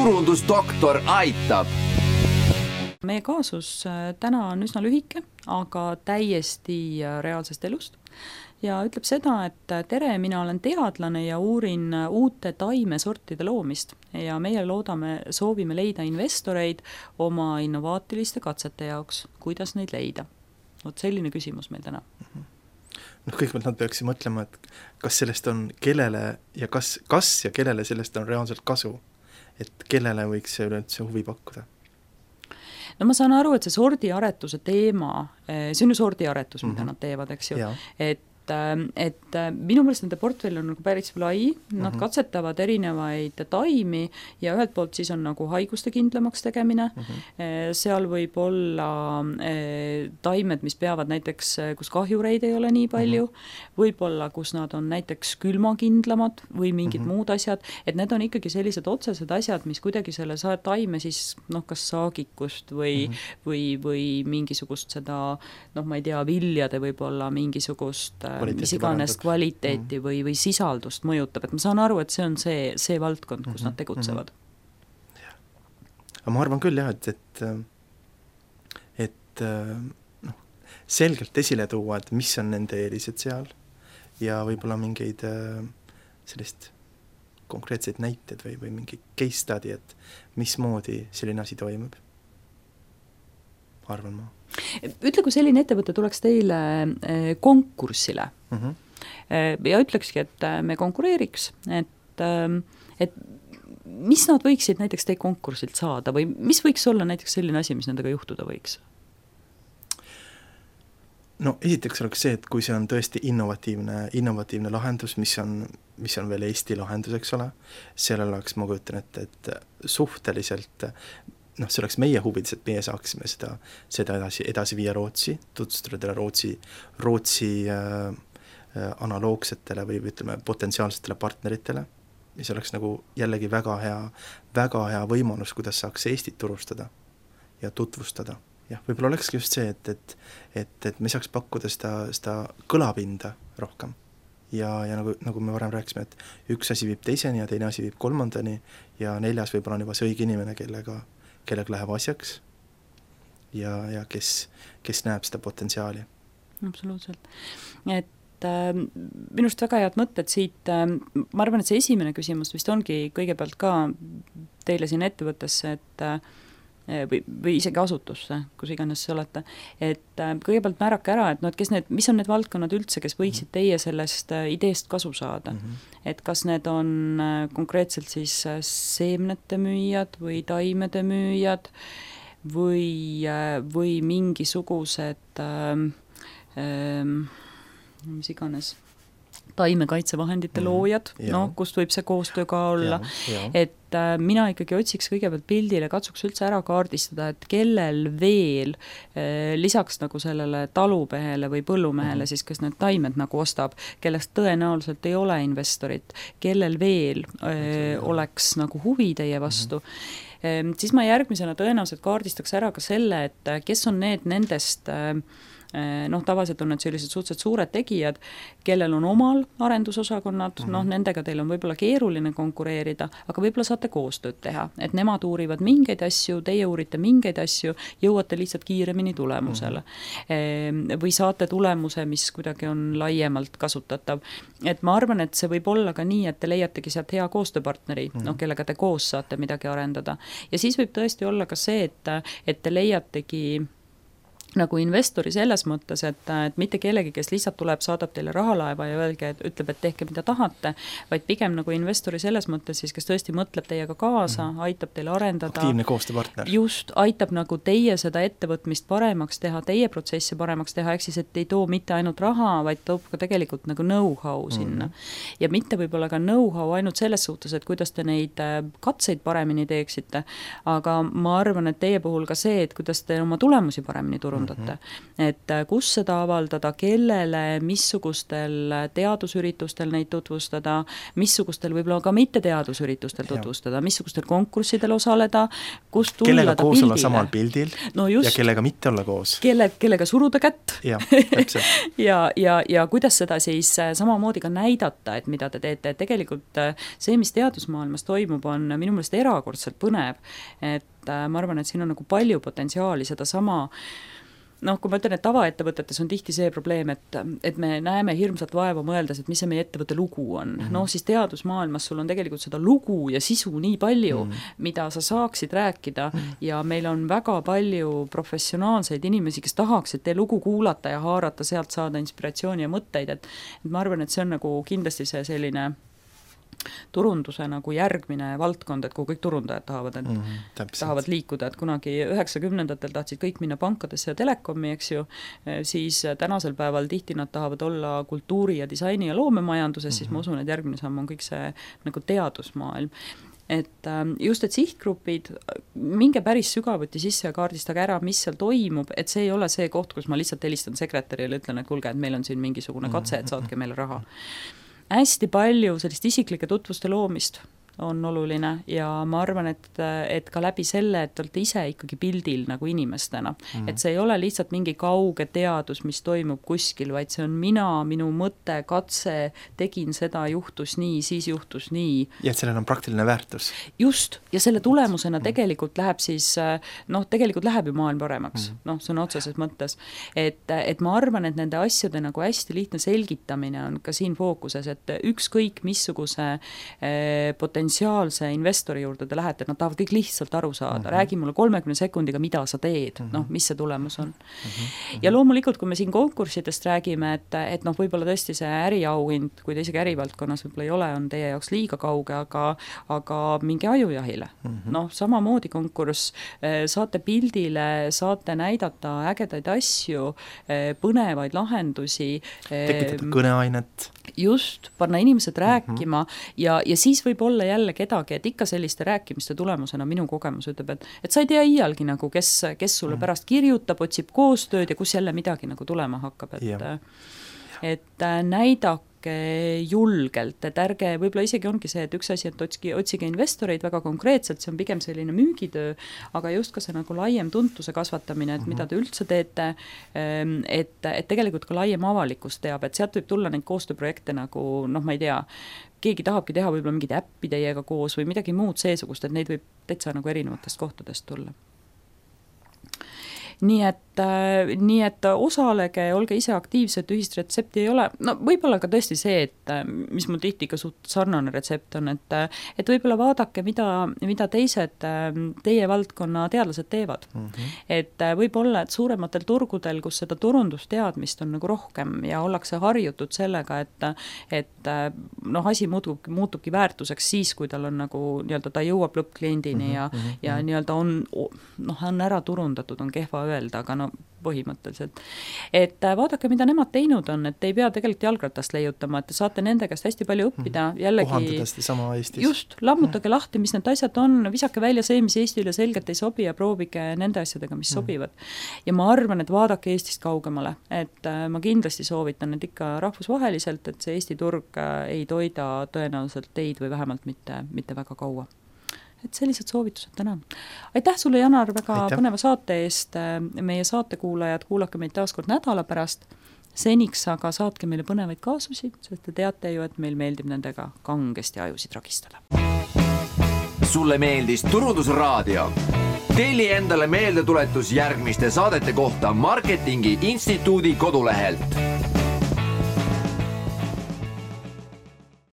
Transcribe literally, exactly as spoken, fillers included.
turundusdoktor aitab. Meie kaasus täna on üsna lühike, aga täiesti reaalsest elust. Ja ütleb seda, et tere, mina olen teadlane ja uurin uute taimesortide loomist ja meie loodame, soovime leida investoreid oma innovaatiliste katsete jaoks. Kuidas neid leida? Vot selline küsimus meil täna. noh, kõigepealt nad peaksid mõtlema, et kas sellest on kellele ja kas, kas ja kellele sellest on reaalselt kasu, et kellele võiks see üleüldse huvi pakkuda. No ma saan aru, et see sordiaretuse teema, see on ju sordiaretus, mida mm-hmm. nad teevad, eks ju, et et minu meelest nende portfell on nagu päris lai, nad uh-huh. katsetavad erinevaid taimi ja ühelt poolt siis on nagu haiguste kindlamaks tegemine, uh-huh. seal võib olla taimed, mis peavad näiteks, kus kahjureid ei ole nii palju, uh-huh. võib-olla, kus nad on näiteks külmakindlamad või mingid uh-huh. muud asjad, et need on ikkagi sellised otsesed asjad, mis kuidagi selle taime siis, noh, kas saagikust või, uh-huh. või, või mingisugust seda, noh, ma ei tea, viljade võib-olla mingisugust mis iganes kvaliteeti mm. või, või sisaldust mõjutab, et ma saan aru, et see on see, see valdkond, kus mm-hmm. nad tegutsevad. Mm-hmm. Aga ma arvan küll jah, et, et, et noh, selgelt esile tuua, et mis on nende eelised seal ja võib-olla mingeid sellist konkreetseid näiteid või, või mingi case study, et mismoodi selline asi toimub. Arvan ma. Ütle, kui selline ettevõte tuleks teile konkursile uh-huh. ja ütlekski, et me konkureeriks, et, et mis nad võiksid näiteks teie konkursilt saada või mis võiks olla näiteks selline asi, mis nendega juhtuda võiks? No esiteks oleks see, et kui see on tõesti innovatiivne, innovatiivne lahendus, mis on, mis on veel Eesti lahendus, eks ole, sellel oleks, ma kujutan ette, et suhteliselt noh, see oleks meie huvides, et meie saaksime seda, seda edasi, edasi viia Rootsi, tutvustada Rootsi, Rootsi äh, analoogsetele või ütleme potentsiaalsetele partneritele, mis oleks nagu jällegi väga hea, väga hea võimalus, kuidas saaks Eestit turustada ja tutvustada. Jah, võib-olla olekski just see, et, et, et, et me saaks pakkuda seda, seda kõlapinda rohkem. Ja, ja nagu, nagu me varem rääkisime, et üks asi viib teiseni ja teine asi viib kolmandani ja neljas võib-olla on juba see õige inimene, kellega kellega läheb asjaks ja, ja kes, kes näeb seda potentsiaali. Absoluutselt. Et äh, minust väga head mõtted siit, äh, ma arvan, et see esimene küsimus vist ongi kõigepealt ka teile siin ettevõttesse, et äh, või, või isegi asutusse, kus iganes see olete, et äh, kõigepealt määrake ära, et no, et kes need, mis on need valdkonnad üldse, kes võiksid teie sellest äh, ideest kasu saada. Mm-hmm. Et kas need on äh, konkreetselt siis äh, seemnete müüjad või taimede müüjad või, äh, või mingisugused äh, äh, mis iganes taimekaitsevahendite loojad, no, kust võib see koostöö ka olla, ja, ja. et äh, mina ikkagi otsiks kõigepealt pildile, katsuks üldse ära kaardistada, et kellel veel äh, lisaks nagu sellele talupehele või põllumehele, mm-hmm. siis kes need taimed nagu ostab, kellest tõenäoliselt ei ole investorit, kellel veel äh, oleks nagu huvi teie vastu, mm-hmm. äh, siis ma järgmisena tõenäoliselt kaardistaks ära ka selle, et kes on need nendest äh, noh, tavaliselt on need sellised suhteliselt suured tegijad, kellel on omal arendusosakonnad, mm-hmm. noh, nendega teil on võib-olla keeruline konkureerida, aga võib-olla saate koostööd teha, et nemad uurivad mingeid asju, teie uurite mingeid asju, jõuate lihtsalt kiiremini tulemusele. Mm-hmm. Või saate tulemuse, mis kuidagi on laiemalt kasutatav. Et ma arvan, et see võib olla ka nii, et te leiategi sealt hea koostööpartneri, mm-hmm. noh, kellega te koos saate midagi arendada. Ja siis võib tõesti olla ka see, et, et te leiategi nagu investori selles mõttes, et, et mitte kellegi, kes lihtsalt tuleb, saadab teile rahalaeva ja öelge, et ütleb, et tehke mida tahate, vaid pigem nagu investori selles mõttes siis, kes tõesti mõtleb teiega kaasa, mm-hmm. aitab teile arendada. Aktiivne koostööpartner. Just, aitab nagu teie seda ettevõtmist paremaks teha, teie protsessi paremaks teha, ehk siis, et ei too mitte ainult raha, vaid toob ka tegelikult nagu know-how sinna. Mm-hmm. Ja mitte võib-olla ka know-how ainult selles suhtes, et kuidas te neid katseid paremini teeksite, aga ma arvan, et teie puhul ka see, et kuidas te oma tulemusi paremini turundate. turundate mm. -hmm. et kus seda avaldada, kellele, missugustel teadusüritustel neid tutvustada, missugustel võib-olla ka mitte teadusüritustel tutvustada, ja. missugustel konkurssidel osaleda, kus tulla kellega ta koos pildile. Olla samal pildil no just, ja kellega mitte olla koos. Kelle, kellega suruda kätt ja, ja, ja, ja kuidas seda siis samamoodi ka näidata, et mida te teete, et tegelikult see, mis teadusmaailmas toimub, on minu meelest erakordselt põnev, et ma arvan, et siin on nagu palju potentsiaali seda sama noh, kui ma ütlen, et tavaettevõtetes on tihti see probleem, et, et me näeme hirmsat vaeva mõeldes, et mis see meie ettevõtte lugu on. Mm -hmm. No siis teadusmaailmas sul on tegelikult seda lugu ja sisu nii palju, mm -hmm. mida sa saaksid rääkida mm -hmm. ja meil on väga palju professionaalseid inimesi, kes tahaksid teie lugu kuulata ja haarata, sealt saada inspiratsiooni ja mõtteid, et, et ma arvan, et see on nagu kindlasti see selline turunduse nagu järgmine valdkond, et kuhu kõik turundajad tahavad, et mm -hmm, tahavad liikuda, et kunagi üheksakümnendatel tahtsid kõik minna pankadesse ja telekomi, eks ju, siis tänasel päeval tihti nad tahavad olla kultuuri ja disaini ja loomemajanduses, mm -hmm. siis ma usun, et järgmine samm on kõik see nagu teadusmaailm. Et just, et sihtgrupid, minge päris sügavuti sisse ja kaardistage ära, mis seal toimub, et see ei ole see koht, kus ma lihtsalt helistan sekretärile ja ütlen, et kuulge, et meil on siin mingisugune katse, et saatke meile raha. Hästi palju sellist isiklike tutvuste loomist on oluline ja ma arvan, et, et ka läbi selle, et olete ise ikkagi pildil nagu inimestena. Mm. Et see ei ole lihtsalt mingi kauge teadus, mis toimub kuskil, vaid see on mina, minu mõte, katse, tegin seda, juhtus nii, siis juhtus nii. Ja et sellel on praktiline väärtus. Just, ja selle tulemusena mm. tegelikult läheb siis, noh, tegelikult läheb ju maailm paremaks, mm. noh, see on otseses mõttes. Et, et ma arvan, et nende asjade nagu hästi lihtne selgitamine on ka siin fookuses, et ükskõik missuguse eh, potentsiaalse investori juurde te lähete, et nad tahavad kõik lihtsalt aru saada, mm -hmm. räägi mulle kolmekümne sekundiga, mida sa teed, mm -hmm. noh, mis see tulemus on. Mm -hmm. Ja loomulikult, kui me siin konkurssidest räägime, et, et noh, võib-olla tõesti see äriauhind, kui te isegi ärivaldkonnas võib-olla ei ole, on teie jaoks liiga kauge, aga, aga mingi ajujahile. Mm -hmm. Noh, samamoodi konkurss, saate pildile, saate näidata ägedaid asju, põnevaid lahendusi. Tekitada kõneainet. Just, panna inimesed rääkima mm-hmm. ja, ja siis võib olla jälle kedagi, et ikka selliste rääkimiste tulemusena minu kogemus ütleb, et, et sa ei tea iialgi nagu, kes, kes sulle mm-hmm. pärast kirjutab, otsib koostööd ja kus jälle midagi nagu tulema hakkab, et, et näidake julgelt, et ärge, võib-olla isegi ongi see, et üks asi, et otsige, otsige investoreid väga konkreetselt, see on pigem selline müügitöö, aga just ka see nagu laiem tuntuse kasvatamine, et mm-hmm. mida te üldse teete, et, et tegelikult ka laiem avalikkus teab, et sealt võib tulla neid koostööprojekte nagu, noh, ma ei tea, keegi tahabki teha võib-olla mingid äppi teiega koos või midagi muud seesugust, et neid võib täitsa nagu erinevatest kohtadest tulla. Nii et, äh, nii et osalege, olge ise aktiivsed, ühist retsepti ei ole, no võib-olla ka tõesti see, et mis mul tihti ka suht sarnane retsept on, et, et võib-olla vaadake, mida, mida teised teie valdkonna teadlased teevad. Mm-hmm. Et võib-olla, et suurematel turgudel, kus seda turundusteadmist on nagu rohkem ja ollakse harjutud sellega, et, et noh, asi muutub, muutubki väärtuseks siis, kui tal on nagu nii-öelda ta jõuab lõppkliendini mm-hmm. ja, ja nii-öelda on, noh, on ära turundatud, on kehva öelda, aga no põhimõtteliselt. Et vaadake, mida nemad teinud on, et ei pea tegelikult jalgratast leiutama, et te saate nende käest hästi palju õppida, jällegi kohandadasti sama Eestis. Just, lammutage mm. lahti, mis need asjad on, visake välja see, mis Eestile selgelt ei sobi ja proovige nende asjadega, mis mm. sobivad. Ja ma arvan, et vaadake Eestist kaugemale, et ma kindlasti soovitan, et ikka rahvusvaheliselt, et see Eesti turg ei toida tõenäoliselt teid või vähemalt mitte, mitte väga kaua. Et sellised soovitused täna. Aitäh sulle, Janar, väga Aitäh. Põneva saate eest. Meie saatekuulajad, kuulake meid taas kord nädala pärast. Seniks aga saatke meile põnevaid kaasusi, sest te teate ju, et meil meeldib nendega kangesti ajusid ragistada. Sulle meeldis Turundusraadio. Telli endale meeldetuletus järgmiste saadete kohta Marketingi Instituudi kodulehelt.